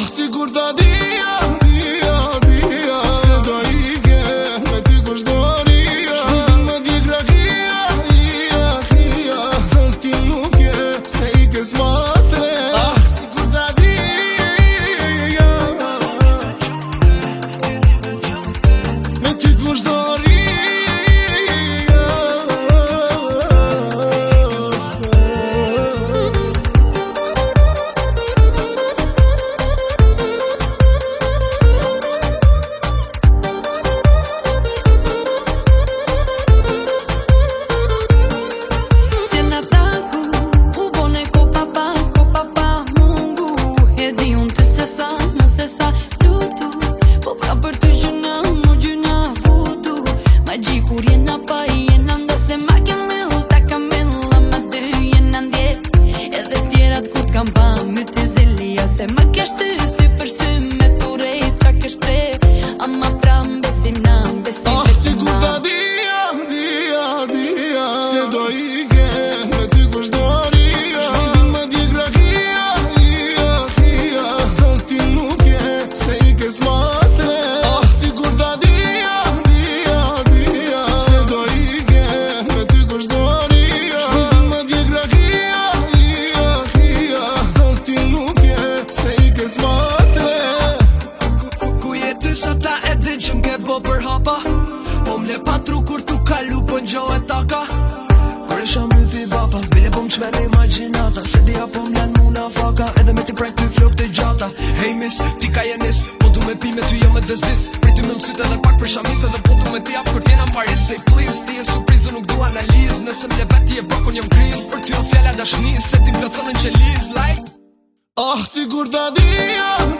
sigur ta dia se do ike me ty kushdoria. Shpirtin më djeg rakia, zëll ti nuk je se ike s'ma the. Sigur ta dia me ty kushdoria. Se më kesh ty sy për sy me turej qa kesh pre, ama pra m'besim na, m'besim sigur ta dia se do ike me ty kushdoria. Shpirtin më djeg rakia, zëll ti nuk je se ike s'ma the. Sigur ta dia se do ike me ty kushdoria. Shpirtin më djeg rakia, zëll ti nuk je se ike s'ma the. Ku je ty sa ta e din që m'ke bo për hapa, po m'le patru kur tu kalu po n'gjo e taka. Kur isha my pi vapa, bile po m'qmene imaginata, se dia po m'len muna faka, edhe me ti prej ty flok të gjata. Hey miss, ti ka jenis, po du me pi me ty jo me t'vezdis, priti me m'syt edhe pak për shamis, edhe po du me ti ap kur t'jena m'paris. Say please, ti e surprizu nuk du analiz, nëse m'le vet ti e bakun jom kriz, për ty o fjalla dashnis, se ti plotsonin që liz, like sigur ta dia